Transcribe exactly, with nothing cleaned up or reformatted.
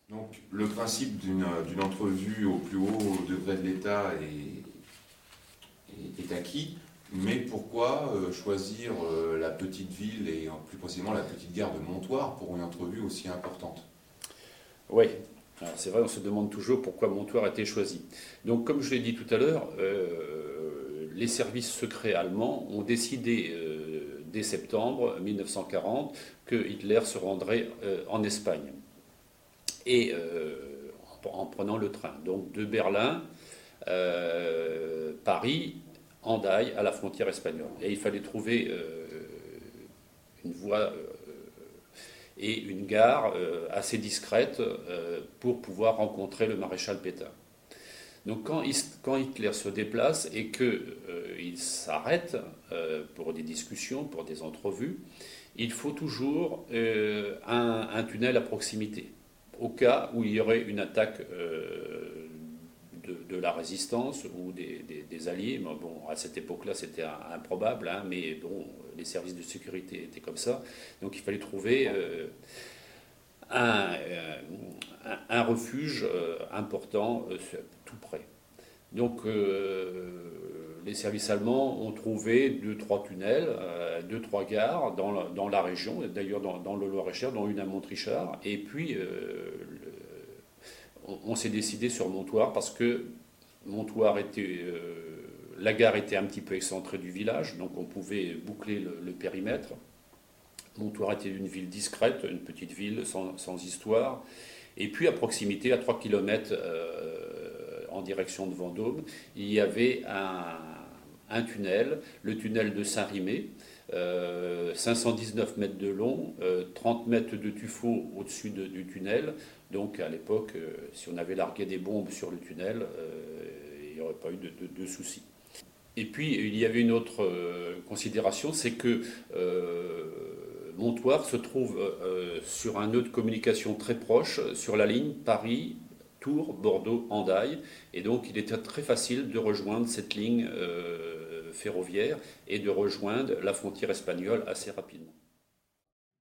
Donc le principe d'une d'une entrevue au plus haut degré de l'État est, est, est acquis, mais pourquoi euh, choisir euh, la petite ville et euh, plus précisément la petite gare de Montoire pour une entrevue aussi importante? Oui, alors, c'est vrai, on se demande toujours pourquoi Montoire a été choisi. Donc comme je l'ai dit tout à l'heure, euh, les services secrets allemands ont décidé euh, dès septembre mille neuf cent quarante que Hitler se rendrait euh, en Espagne. Et euh, en prenant le train. Donc de Berlin, euh, Paris, Hendaye, à la frontière espagnole. Et il fallait trouver euh, une voie euh, et une gare euh, assez discrète euh, pour pouvoir rencontrer le maréchal Pétain. Donc quand, quand Hitler se déplace et qu'il euh, s'arrête euh, pour des discussions, pour des entrevues, il faut toujours euh, un, un tunnel à proximité, au cas où il y aurait une attaque euh, de, de la résistance ou des, des, des alliés. Mais bon, à cette époque-là, c'était improbable, hein, mais bon, les services de sécurité étaient comme ça. Donc il fallait trouver euh, un, un, un, refuge euh, important euh, tout près. Donc euh, les services allemands ont trouvé deux, trois tunnels, euh, deux, trois gares dans la, dans la région, d'ailleurs dans, dans le Loir-et-Cher, dont une à Montrichard. Et puis euh, le, on, on s'est décidé sur Montoire parce que Montoire était, euh, la gare était un petit peu excentrée du village, donc on pouvait boucler le, le périmètre. Montoire était une ville discrète, une petite ville sans, sans histoire. Et puis à proximité, à trois kilomètres euh, en direction de Vendôme, il y avait un, un tunnel, le tunnel de Saint-Rimet, euh, cinq cent dix-neuf mètres de long, euh, trente mètres de tuffeau au-dessus de, du tunnel. Donc à l'époque, euh, si on avait largué des bombes sur le tunnel, euh, il n'y aurait pas eu de, de, de soucis. Et puis il y avait une autre euh, considération, c'est que euh, Montoire se trouve euh, sur un nœud de communication très proche, sur la ligne Paris, Tours, Bordeaux, Hendaye. Et donc il était très facile de rejoindre cette ligne euh, ferroviaire et de rejoindre la frontière espagnole assez rapidement.